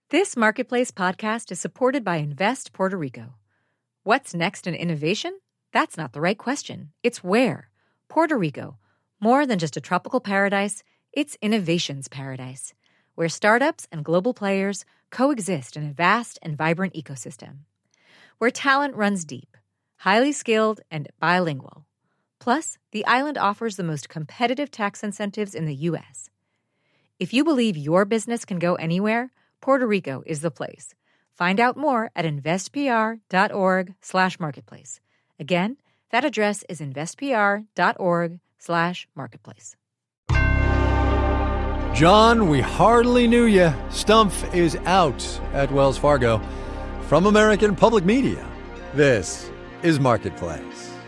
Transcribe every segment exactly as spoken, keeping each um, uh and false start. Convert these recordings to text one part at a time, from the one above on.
This Marketplace podcast is supported by Invest Puerto Rico. What's next in innovation? That's not the right question. It's where. Puerto Rico. More than just a tropical paradise, it's innovation's paradise, where startups and global players coexist in a vast and vibrant ecosystem. Where talent runs deep, highly skilled, and bilingual. Plus, the island offers the most competitive tax incentives in the U S. If you believe your business can go anywhere, Puerto Rico is the place. Find out more at investpr.org slash marketplace. Again, that address is investpr.org slash marketplace. John, we hardly knew you. Stumpf is out at Wells Fargo. From American Public Media, this is Marketplace.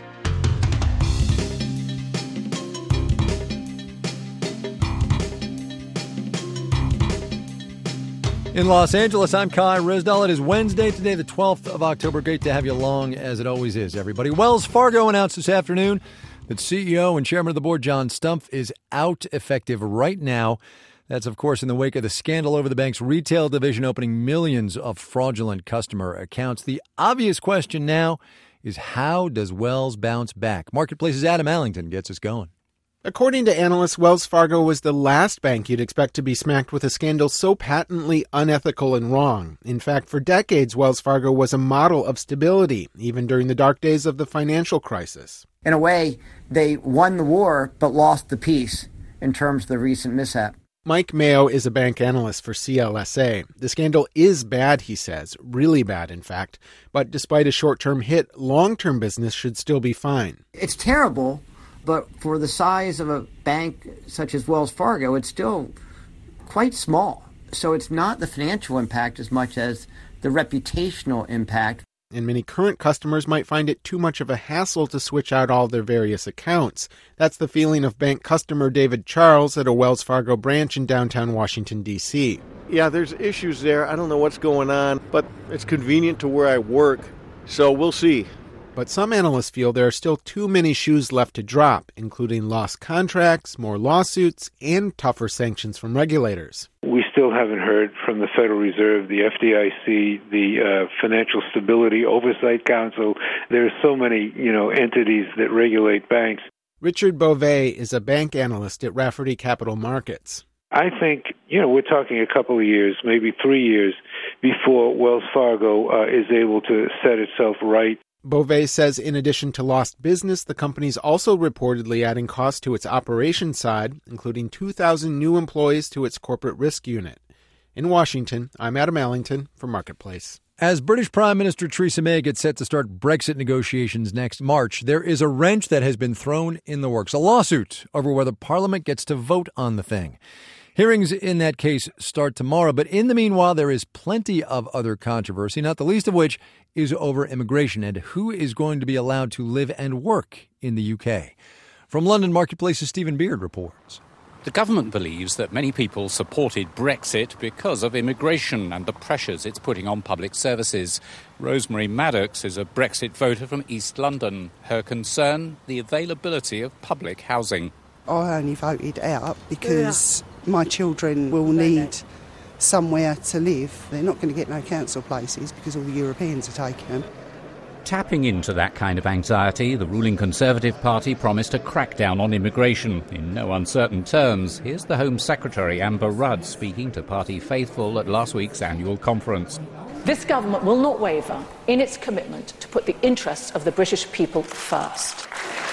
In Los Angeles, I'm Kai Ryssdal. It is Wednesday, today the twelfth of October. Great to have you along, as it always is, everybody. Wells Fargo announced this afternoon that C E O and chairman of the board, John Stumpf, is out effective right now. That's, of course, in the wake of the scandal over the bank's retail division opening millions of fraudulent customer accounts. The obvious question now is, how does Wells bounce back? Marketplace's Adam Allington gets us going. According to analysts, Wells Fargo was the last bank you'd expect to be smacked with a scandal so patently unethical and wrong. In fact, for decades, Wells Fargo was a model of stability, even during the dark days of the financial crisis. In a way, they won the war but lost the peace in terms of the recent mishap. Mike Mayo is a bank analyst for C L S A. The scandal is bad, he says, really bad, in fact. But despite a short-term hit, long-term business should still be fine. It's terrible. But for the size of a bank such as Wells Fargo, it's still quite small. So it's not the financial impact as much as the reputational impact. And many current customers might find it too much of a hassle to switch out all their various accounts. That's the feeling of bank customer David Charles at a Wells Fargo branch in downtown Washington, D C. Yeah, there's issues there. I don't know what's going on, but it's convenient to where I work, so we'll see. But some analysts feel there are still too many shoes left to drop, including lost contracts, more lawsuits, and tougher sanctions from regulators. We still haven't heard from the Federal Reserve, the F D I C, the uh, Financial Stability Oversight Council. There are so many, you know, entities that regulate banks. Richard Beauvais is a bank analyst at Rafferty Capital Markets. I think, you know, we're talking a couple of years, maybe three years, before Wells Fargo uh, is able to set itself right. Beauvais says in addition to lost business, the company's also reportedly adding costs to its operations side, including two thousand new employees to its corporate risk unit. In Washington, I'm Adam Allington for Marketplace. As British Prime Minister Theresa May gets set to start Brexit negotiations next March, there is a wrench that has been thrown in the works, a lawsuit over whether Parliament gets to vote on the thing. Hearings in that case start tomorrow, but in the meanwhile, there is plenty of other controversy, not the least of which is over immigration and who is going to be allowed to live and work in the U K. From London, Marketplace's Stephen Beard reports. The government believes that many people supported Brexit because of immigration and the pressures it's putting on public services. Rosemary Maddox is a Brexit voter from East London. Her concern, the availability of public housing. I only voted out because my children will need somewhere to live. They're not going to get no council places because all the Europeans are taking them. Tapping into that kind of anxiety, the ruling Conservative Party promised a crackdown on immigration in no uncertain terms. Here's the Home Secretary, Amber Rudd, speaking to party faithful at last week's annual conference. This government will not waver in its commitment to put the interests of the British people first.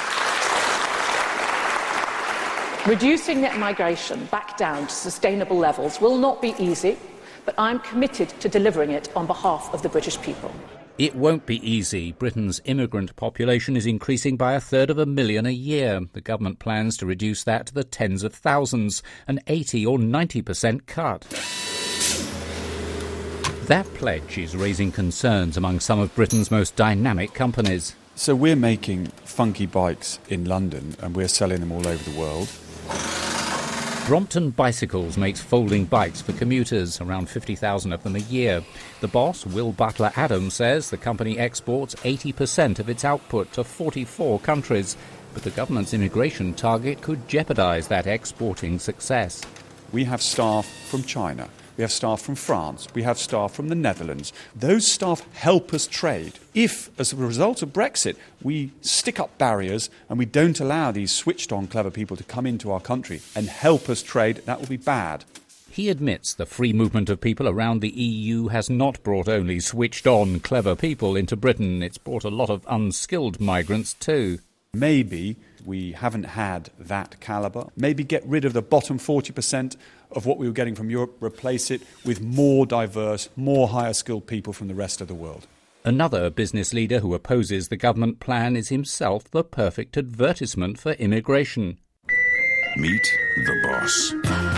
Reducing net migration back down to sustainable levels will not be easy, but I'm committed to delivering it on behalf of the British people. It won't be easy. Britain's immigrant population is increasing by a third of a million a year. The government plans to reduce that to the tens of thousands, an eighty or ninety percent cut. That pledge is raising concerns among some of Britain's most dynamic companies. So we're making funky bikes in London and we're selling them all over the world. Brompton Bicycles makes folding bikes for commuters, around fifty thousand of them a year. The boss, Will Butler Adams, says the company exports eighty percent of its output to forty-four countries. But the government's immigration target could jeopardise that exporting success. We have staff from China, We have staff from France. We have staff from the Netherlands. Those staff help us trade. If, as a result of Brexit, we stick up barriers and we don't allow these switched-on clever people to come into our country and help us trade, that will be bad. He admits the free movement of people around the E U has not brought only switched-on clever people into Britain. It's brought a lot of unskilled migrants too. Maybe we haven't had that calibre. Maybe get rid of the bottom forty percent of what we were getting from Europe, replace it with more diverse, more higher-skilled people from the rest of the world. Another business leader who opposes the government plan is himself the perfect advertisement for immigration. Meet the boss.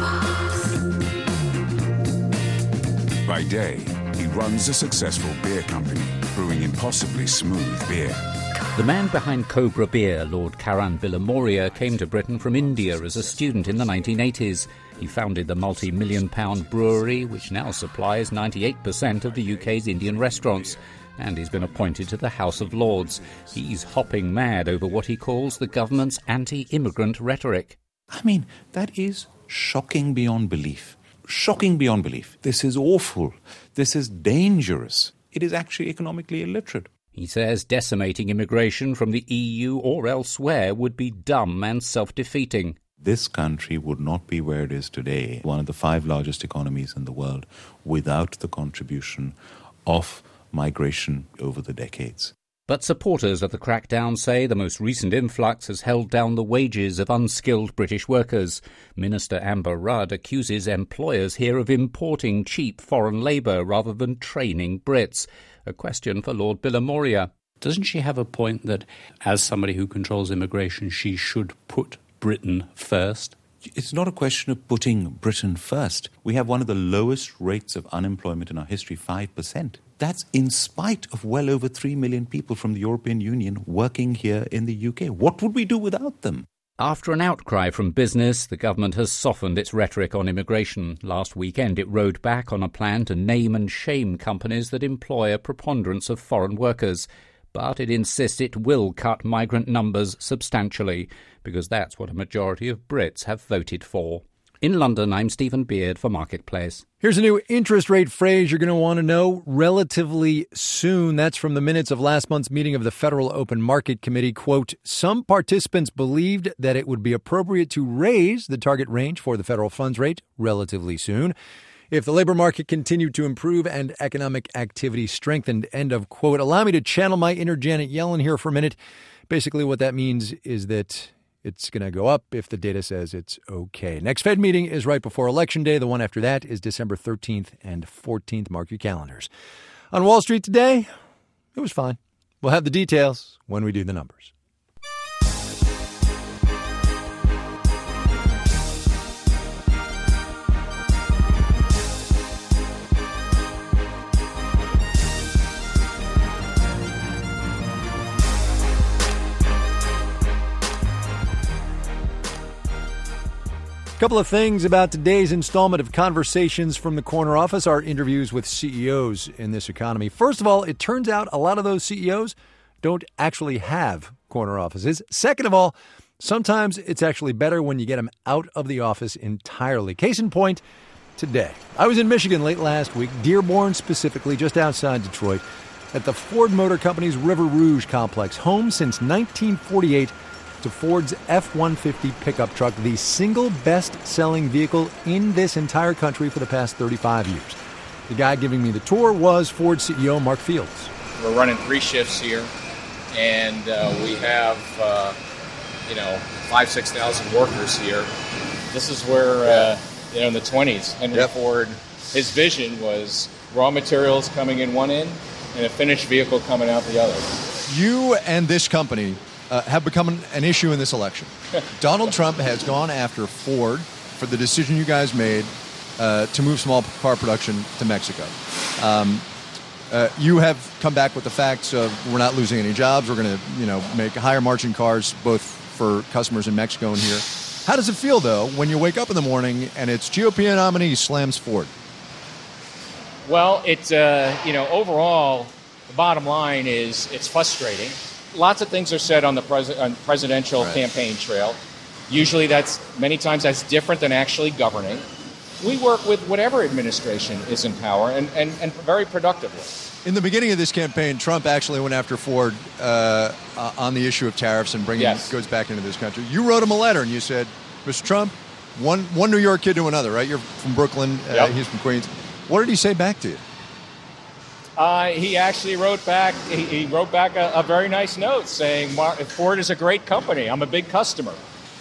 By day, he runs a successful beer company, brewing impossibly smooth beer. The man behind Cobra Beer, Lord Karan Villamoria, came to Britain from India as a student in the nineteen eighties. He founded the multi-million pound brewery, which now supplies ninety-eight percent of the U K's Indian restaurants. And he's been appointed to the House of Lords. He's hopping mad over what he calls the government's anti-immigrant rhetoric. I mean, that is shocking beyond belief. Shocking beyond belief. This is awful. This is dangerous. It is actually economically illiterate. He says decimating immigration from the E U or elsewhere would be dumb and self-defeating. This country would not be where it is today, one of the five largest economies in the world, without the contribution of migration over the decades. But supporters of the crackdown say the most recent influx has held down the wages of unskilled British workers. Minister Amber Rudd accuses employers here of importing cheap foreign labour rather than training Brits. A question for Lord Villamoria. Doesn't she have a point that, as somebody who controls immigration, she should put Britain first? It's not a question of putting Britain first. We have one of the lowest rates of unemployment in our history, five percent. That's in spite of well over three million people from the European Union working here in the U K. What would we do without them? After an outcry from business, the government has softened its rhetoric on immigration. Last weekend it rode back on a plan to name and shame companies that employ a preponderance of foreign workers. But it insists it will cut migrant numbers substantially, because that's what a majority of Brits have voted for. In London, I'm Stephen Beard for Marketplace. Here's a new interest rate phrase you're going to want to know relatively soon. That's from the minutes of last month's meeting of the Federal Open Market Committee. Quote, some participants believed that it would be appropriate to raise the target range for the federal funds rate relatively soon if the labor market continued to improve and economic activity strengthened. End of quote. Allow me to channel my inner Janet Yellen here for a minute. Basically, what that means is that it's going to go up if the data says it's okay. Next Fed meeting is right before Election Day. The one after that is December thirteenth and fourteenth. Mark your calendars. On Wall Street today, it was fine. We'll have the details when we do the numbers. Couple of things about today's installment of Conversations from the Corner Office, our interviews with C E Os in this economy. First of all, it turns out a lot of those C E Os don't actually have corner offices. Second of all, sometimes it's actually better when you get them out of the office entirely. Case in point, today. I was in Michigan late last week, Dearborn specifically, just outside Detroit, at the Ford Motor Company's River Rouge complex, home since nineteen forty-eight to Ford's F one fifty pickup truck, the single best-selling vehicle in this entire country for the past thirty-five years. The guy giving me the tour was Ford C E O Mark Fields. We're running three shifts here, and uh, we have, uh, you know, five, six thousand workers here. This is where, uh, you know, in the twenties, Henry yep. Ford, his vision was raw materials coming in one end and a finished vehicle coming out the other. You and this company Uh, have become an, an issue in this election. Donald Trump has gone after Ford for the decision you guys made uh, to move small car production to Mexico. Um, uh, you have come back with the facts of we're not losing any jobs. We're going to, you know, make higher margin cars both for customers in Mexico and here. How does it feel, though, when you wake up in the morning and it's G O P nominee slams Ford? Well, it's, uh, you know, overall, the bottom line is it's frustrating. Lots of things are said on the pres- on presidential right. campaign trail. Usually that's, many times that's different than actually governing. we work with whatever administration is in power, and, and, and very productively. In the beginning of this campaign, Trump actually went after Ford uh, uh, on the issue of tariffs and bringing yes. goods back into this country. You wrote him a letter and you said, Mister Trump, one one New York kid to another, right? You're from Brooklyn, uh, yep. he's from Queens. What did he say back to you? Uh, he actually wrote back. He, he wrote back a, a very nice note saying, "Ford is a great company. I'm a big customer."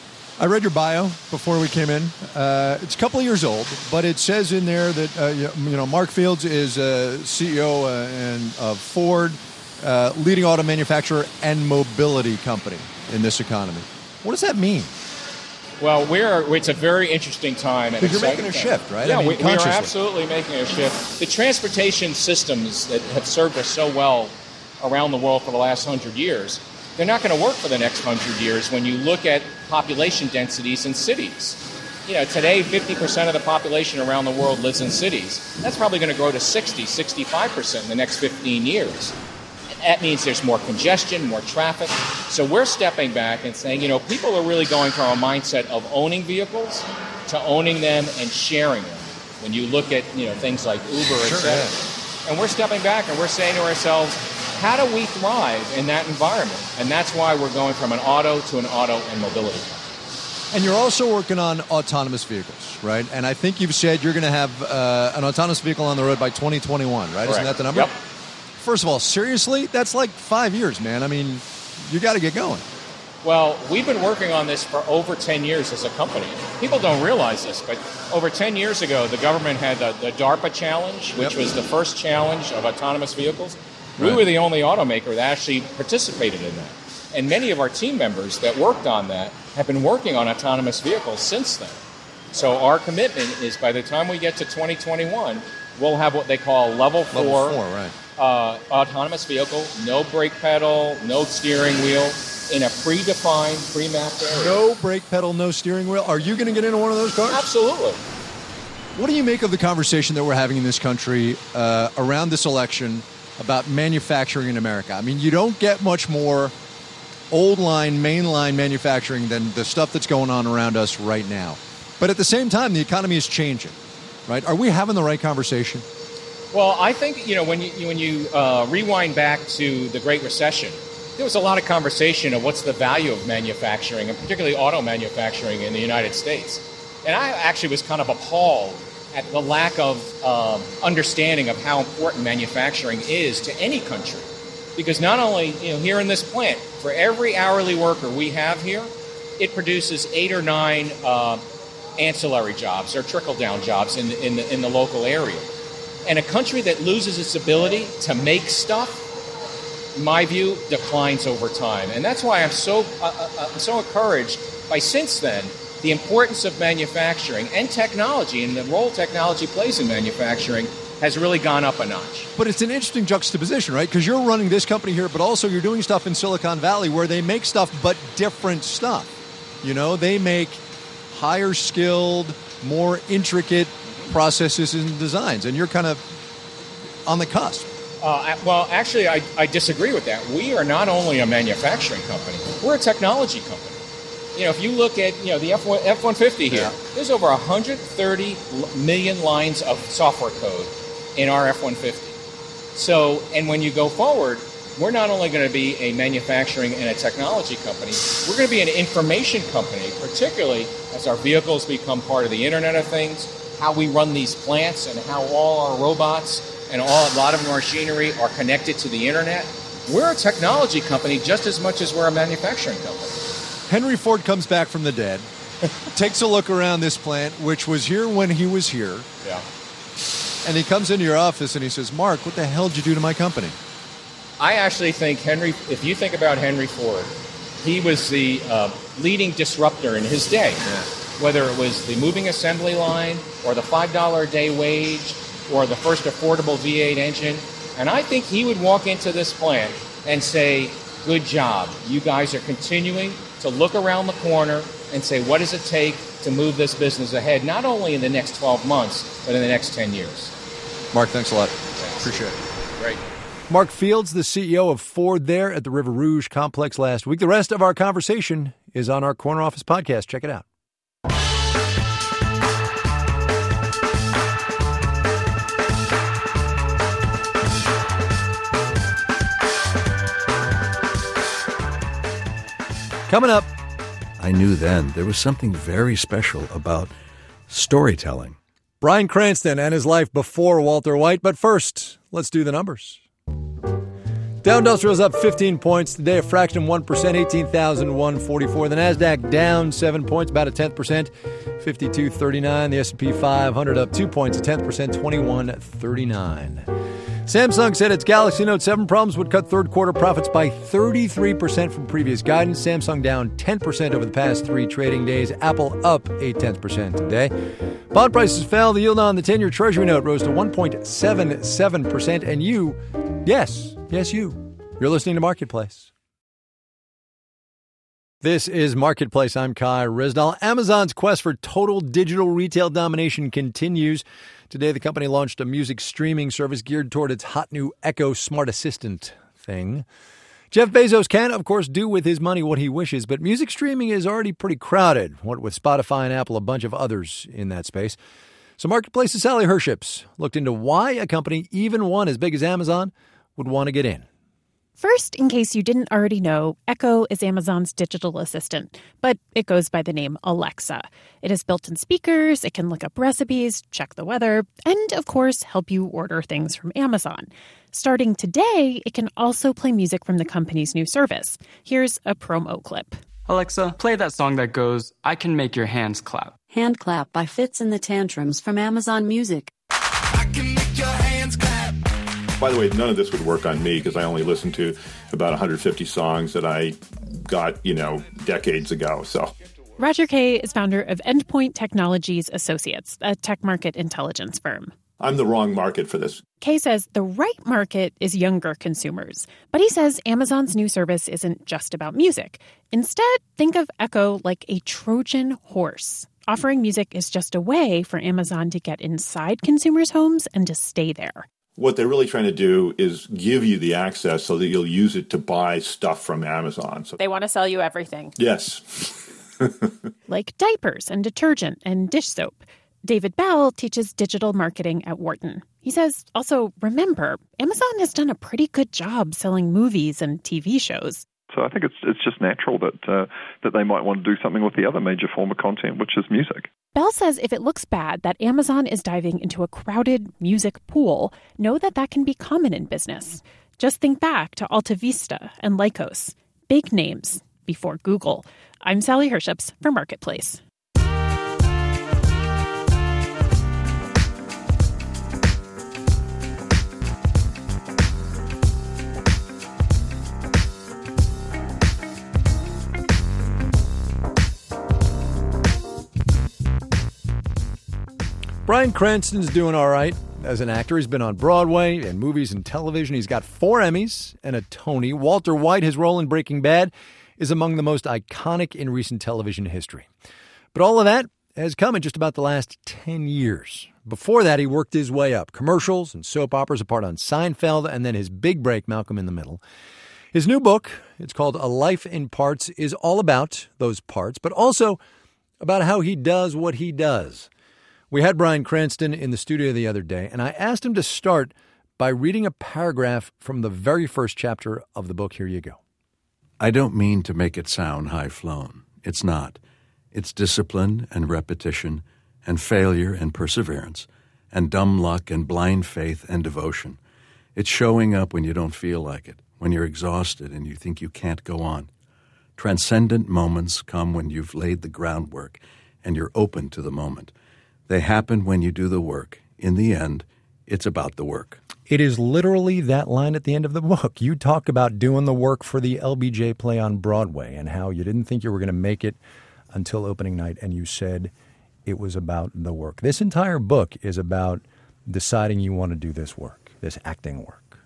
I read your bio before we came in. Uh, it's a couple of years old, but it says in there that uh, you know Mark Fields is uh, C E O uh, and of Ford, uh, leading auto manufacturer and mobility company in this economy. What does that mean? Well, we're it's a very interesting time. Because you're making a time. shift, right? Yeah, I mean, we, we are absolutely making a shift. The transportation systems that have served us so well around the world for the last hundred years, they're not going to work for the next hundred years when you look at population densities in cities. You know, today, fifty percent of the population around the world lives in cities. That's probably going to grow to sixty, sixty-five percent in the next fifteen years. That means there's more congestion, more traffic. So we're stepping back and saying, you know, people are really going from a mindset of owning vehicles to owning them and sharing them. When you look at, you know, things like Uber, sure, et cetera. Yeah. And we're stepping back and we're saying to ourselves, how do we thrive in that environment? And that's why we're going from an auto to an auto and mobility. And you're also working on autonomous vehicles, right? And I think you've said you're going to have uh, an autonomous vehicle on the road by twenty twenty-one, right? Correct. Isn't that the number? Yep. First of all, seriously, that's like five years, man. I mean, you got to get going. Well, we've been working on this for over ten years as a company. People don't realize this, but over ten years ago, the government had the, the DARPA challenge, which yep. was the first challenge of autonomous vehicles. Right. We were the only automaker that actually participated in that. And many of our team members that worked on that have been working on autonomous vehicles since then. So our commitment is by the time we get to twenty twenty-one, we'll have what they call level four, level four right. uh, autonomous vehicle, no brake pedal, no steering wheel, in a predefined, pre-mapped area. No brake pedal, no steering wheel. Are you going to get into one of those cars? Absolutely. What do you make of the conversation that we're having in this country uh, around this election about manufacturing in America? I mean, you don't get much more old line, mainline manufacturing than the stuff that's going on around us right now. But at the same time, the economy is changing, right? Are we having the right conversation? Well, I think, you know, when you when you uh, rewind back to the Great Recession, there was a lot of conversation of what's the value of manufacturing, and particularly auto manufacturing in the United States. And I actually was kind of appalled at the lack of uh, understanding of how important manufacturing is to any country. Because not only, you know, here in this plant, for every hourly worker we have here, it produces eight or nine uh, ancillary jobs or trickle-down jobs in the, in the in the local area. And a country that loses its ability to make stuff, in my view, declines over time. And that's why I'm so uh, uh, I'm so encouraged by, since then, the importance of manufacturing and technology and the role technology plays in manufacturing has really gone up a notch. But it's an interesting juxtaposition, right? Because you're running this company here, but also you're doing stuff in Silicon Valley where they make stuff, but different stuff. You know, they make higher skilled, more intricate processes and designs, and you're kind of on the cusp. Uh, well, actually, I, I disagree with that. We are not only a manufacturing company, we're a technology company. You know, if you look at, you know, the F one fifty here, yeah. there's over one hundred thirty million lines of software code in our F one fifty. So, and when you go forward, we're not only going to be a manufacturing and a technology company, we're going to be an information company, particularly as our vehicles become part of the Internet of Things, how we run these plants and how all our robots and all, a lot of our machinery are connected to the Internet. We're a technology company just as much as we're a manufacturing company. Henry Ford comes back from the dead, takes a look around this plant, which was here when he was here. Yeah. And he comes into your office and he says, Mark, what the hell did you do to my company? I actually think Henry, if you think about Henry Ford, he was the uh, leading disruptor in his day. Yeah. Whether it was the moving assembly line or the five dollars a day wage or the first affordable V eight engine. And I think he would walk into this plant and say, good job. You guys are continuing to look around the corner and say, what does it take to move this business ahead, not only in the next twelve months, but in the next ten years. Mark, thanks a lot. Thanks. Appreciate it. Great. Mark Fields, the C E O of Ford there at the River Rouge complex last week. The rest of our conversation is on our Corner Office podcast. Check it out. Coming up. I knew then there was something very special about storytelling. Bryan Cranston and his life before Walter White. But first, let's do the numbers. Dow Industrial's up fifteen points today, a fraction of one percent, eighteen thousand one hundred forty-four. The NASDAQ down seven points, about a tenth percent, fifty-two thirty-nine. The S and P five hundred up two points, a tenth percent, twenty-one thirty-nine. Samsung said its Galaxy Note seven problems would cut third quarter profits by thirty-three percent from previous guidance. Samsung down ten percent over the past three trading days. Apple up eight tenths percent today. Bond prices fell. The yield on the ten-year Treasury note rose to one point seven seven percent. And you, yes, yes, you, you're listening to Marketplace. This is Marketplace. I'm Kai Ryssdal. Amazon's quest for total digital retail domination continues. Today, the company launched a music streaming service geared toward its hot new Echo smart assistant thing. Jeff Bezos can, of course, do with his money what he wishes, but music streaming is already pretty crowded, what with Spotify and Apple, a bunch of others in that space. So Marketplace's Sally Herships looked into why a company, even one as big as Amazon, would want to get in. First, in case you didn't already know, Echo is Amazon's digital assistant, but it goes by the name Alexa. It has built-in speakers, it can look up recipes, check the weather, and, of course, help you order things from Amazon. Starting today, it can also play music from the company's new service. Here's a promo clip. Alexa, play that song that goes, I Can Make Your Hands Clap. Hand Clap by Fitz and the Tantrums from Amazon Music. I can make your hands clap. By the way, none of this would work on me because I only listened to about one hundred fifty songs that I got, you know, decades ago. So Roger Kay is founder of Endpoint Technologies Associates, a tech market intelligence firm. I'm the wrong market for this. Kay says the right market is younger consumers. But he says Amazon's new service isn't just about music. Instead, think of Echo like a Trojan horse. Offering music is just a way for Amazon to get inside consumers' homes and to stay there. What they're really trying to do is give you the access so that you'll use it to buy stuff from Amazon. So they want to sell you everything. Yes. Like diapers and detergent and dish soap. David Bell teaches digital marketing at Wharton. He says, also, remember, Amazon has done a pretty good job selling movies and T V shows. So I think it's it's just natural that uh, that they might want to do something with the other major form of content, which is music. Bell says if it looks bad that Amazon is diving into a crowded music pool, know that that can be common in business. Just think back to Alta Vista and Lycos, big names before Google. I'm Sally Herships for Marketplace. Bryan Cranston's doing all right as an actor. He's been on Broadway and movies and television. He's got four Emmys and a Tony. Walter White, his role in Breaking Bad, is among the most iconic in recent television history. But all of that has come in just about the last ten years. Before that, he worked his way up. Commercials and soap operas, a part on Seinfeld, and then his big break, Malcolm in the Middle. His new book, it's called A Life in Parts, is all about those parts, but also about how he does what he does. We had Bryan Cranston in the studio the other day, and I asked him to start by reading a paragraph from the very first chapter of the book. Here you go. I don't mean to make it sound high-flown. It's not. It's discipline and repetition and failure and perseverance and dumb luck and blind faith and devotion. It's showing up when you don't feel like it, when you're exhausted and you think you can't go on. Transcendent moments come when you've laid the groundwork and you're open to the moment. They happen when you do the work. In the end, it's about the work. It is literally that line at the end of the book. You talk about doing the work for the L B J play on Broadway and how you didn't think you were going to make it until opening night, and you said it was about the work. This entire book is about deciding you want to do this work, this acting work.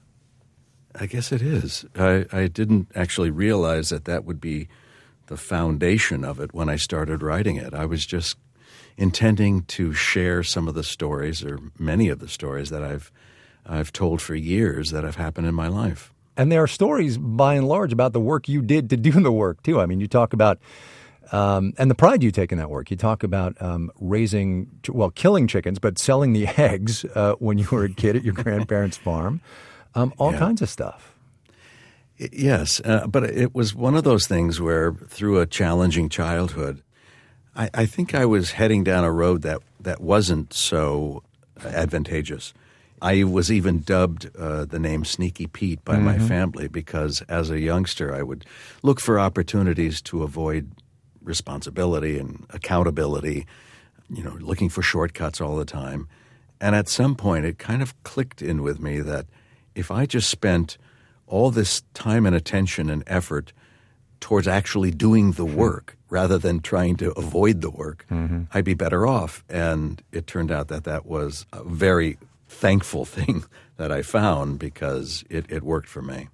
I guess it is. I, I didn't actually realize that that would be the foundation of it when I started writing it. I was just intending to share some of the stories, or many of the stories that I've I've told for years that have happened in my life. And there are stories, by and large, about the work you did to do the work, too. I mean, you talk about, um, and the pride you take in that work. You talk about um, raising, well, killing chickens, but selling the eggs uh, when you were a kid at your grandparents' farm. Um, all yeah. kinds of stuff. Yes, uh, but it was one of those things where through a challenging childhood, I, I think I was heading down a road that, that wasn't so advantageous. I was even dubbed uh, the name Sneaky Pete by mm-hmm. my family because as a youngster I would look for opportunities to avoid responsibility and accountability, you know, looking for shortcuts all the time. And at some point it kind of clicked in with me that if I just spent all this time and attention and effort towards actually doing the work rather than trying to avoid the work, mm-hmm. I'd be better off. And it turned out that that was a very thankful thing that I found because it, it worked for me.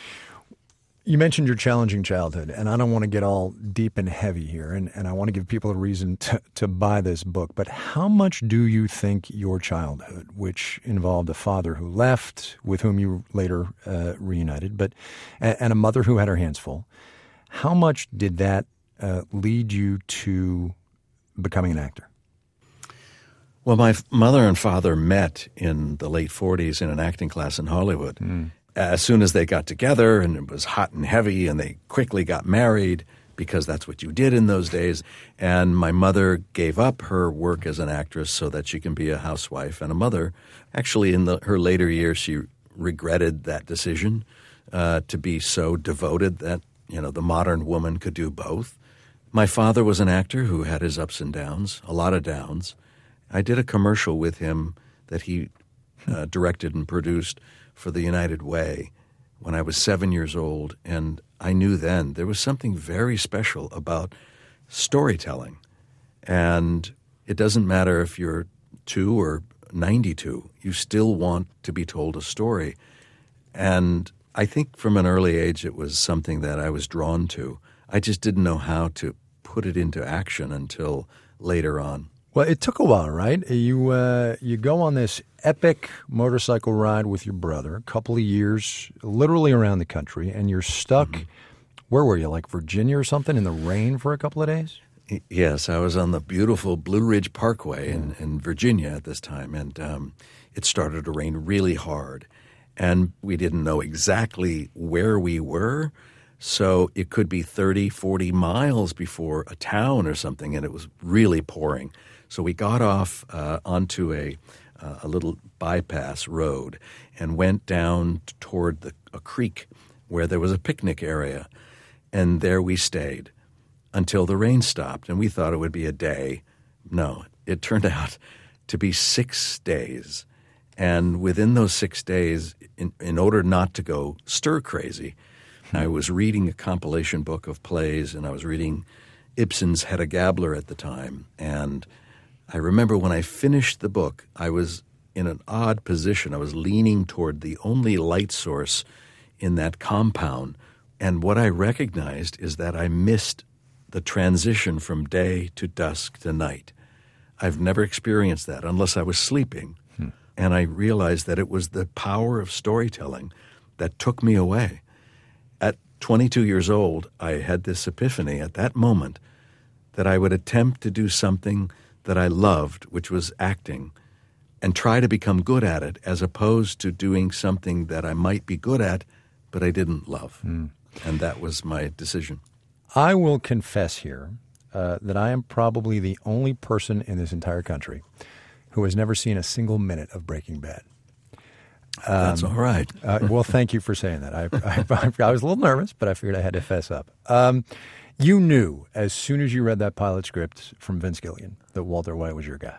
You mentioned your challenging childhood, and I don't want to get all deep and heavy here, and, and I want to give people a reason to, to buy this book, but how much do you think your childhood, which involved a father who left, with whom you later uh, reunited, but and a mother who had her hands full, how much did that uh, lead you to becoming an actor? Well, my mother and father met in the late forties in an acting class in Hollywood. Mm. As soon as they got together and it was hot and heavy and they quickly got married because that's what you did in those days. And my mother gave up her work as an actress so that she can be a housewife and a mother. Actually, in the, her later years, she regretted that decision uh, to be so devoted that, you know, the modern woman could do both. My father was an actor who had his ups and downs, a lot of downs. I did a commercial with him that he uh, directed and produced for the United Way when I was seven years old, and I knew then there was something very special about storytelling. And it doesn't matter if you're two or ninety-two, you still want to be told a story. And I think from an early age it was something that I was drawn to. I just didn't know how to put it into action until later on. Well, it took a while, right? You uh, you go on this epic motorcycle ride with your brother, a couple of years, literally around the country, and you're stuck, mm-hmm. where were you, like Virginia or something, in the rain for a couple of days? Yes, I was on the beautiful Blue Ridge Parkway in, in Virginia at this time, and um, it started to rain really hard. And we didn't know exactly where we were, so it could be thirty, forty miles before a town or something, and it was really pouring. So we got off uh, onto a uh, a little bypass road and went down toward the, a creek where there was a picnic area. And there we stayed until the rain stopped. And we thought it would be a day. No, it turned out to be six days. And within those six days, in, in order not to go stir crazy, I was reading a compilation book of plays, and I was reading Ibsen's Hedda Gabler at the time. And I remember when I finished the book, I was in an odd position. I was leaning toward the only light source in that compound. And what I recognized is that I missed the transition from day to dusk to night. I've never experienced that unless I was sleeping. Hmm. And I realized that it was the power of storytelling that took me away. At twenty-two years old, I had this epiphany at that moment that I would attempt to do something that I loved, which was acting, and try to become good at it as opposed to doing something that I might be good at but I didn't love. Mm. And that was my decision. I will confess here uh, that I am probably the only person in this entire country who has never seen a single minute of Breaking Bad. Um, That's all right. uh, well, thank you for saying that. I, I, I was a little nervous, but I figured I had to fess up. Um, You knew as soon as you read that pilot script from Vince Gilligan that Walter White was your guy.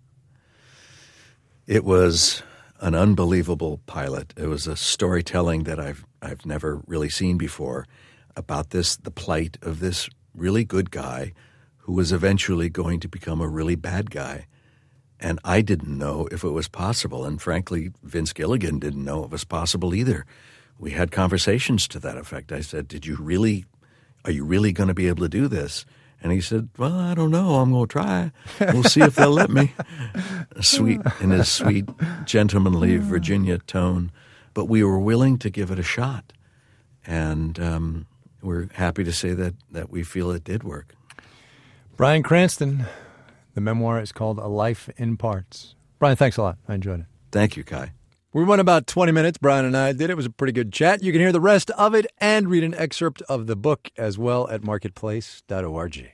It was an unbelievable pilot. It was a storytelling that I've I've never really seen before about this, the plight of this really good guy who was eventually going to become a really bad guy. And I didn't know if it was possible. And frankly, Vince Gilligan didn't know it was possible either. We had conversations to that effect. I said, did you really... Are you really going to be able to do this? And he said, well, I don't know. I'm going to try. We'll see if they'll let me. Sweet, in his sweet, gentlemanly Virginia tone. But we were willing to give it a shot. And um, we're happy to say that, that we feel it did work. Bryan Cranston, the memoir is called A Life in Parts. Bryan, thanks a lot. I enjoyed it. Thank you, Kai. We went about twenty minutes. Brian and I did. It was a pretty good chat. You can hear the rest of it and read an excerpt of the book as well at marketplace dot org.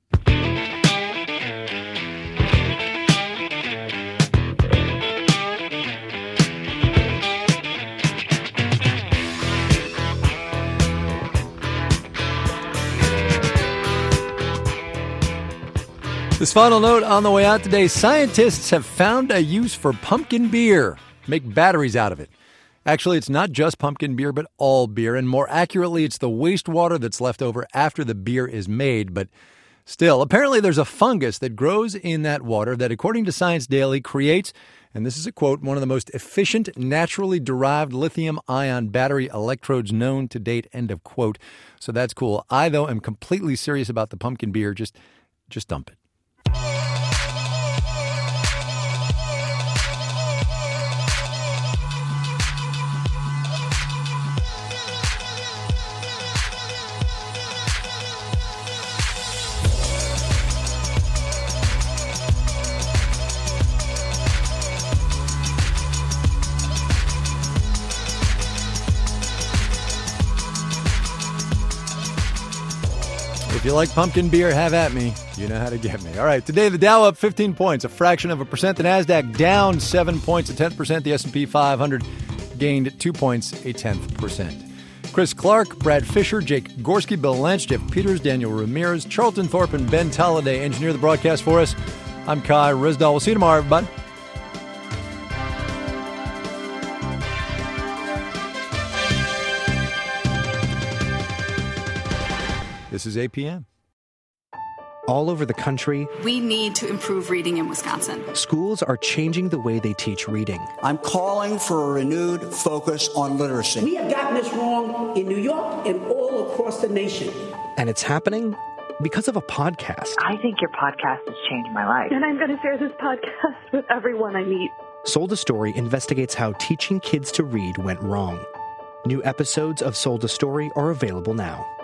This final note on the way out today, scientists have found a use for pumpkin beer. Make batteries out of it. Actually, it's not just pumpkin beer, but all beer. And more accurately, it's the wastewater that's left over after the beer is made. But still, apparently there's a fungus that grows in that water that, according to Science Daily, creates, and this is a quote, one of the most efficient, naturally derived lithium-ion battery electrodes known to date, end of quote. So that's cool. I, though, am completely serious about the pumpkin beer. Just, just dump it. If you like pumpkin beer, have at me. You know how to get me. All right, today the Dow up fifteen points, a fraction of a percent. The NASDAQ down seven points, a tenth percent. The S and P five hundred gained two points, a tenth percent. Chris Clark, Brad Fisher, Jake Gorski, Bill Lynch, Jeff Peters, Daniel Ramirez, Charlton Thorpe, and Ben Tolliday engineer the broadcast for us. I'm Kai Risdall. We'll see you tomorrow, everybody. This is A P M. All over the country, we need to improve reading in Wisconsin. Schools are changing the way they teach reading. I'm calling for a renewed focus on literacy. We have gotten this wrong in New York and all across the nation. And it's happening because of a podcast. I think your podcast has changed my life. And I'm going to share this podcast with everyone I meet. Sold a Story investigates how teaching kids to read went wrong. New episodes of Sold a Story are available now.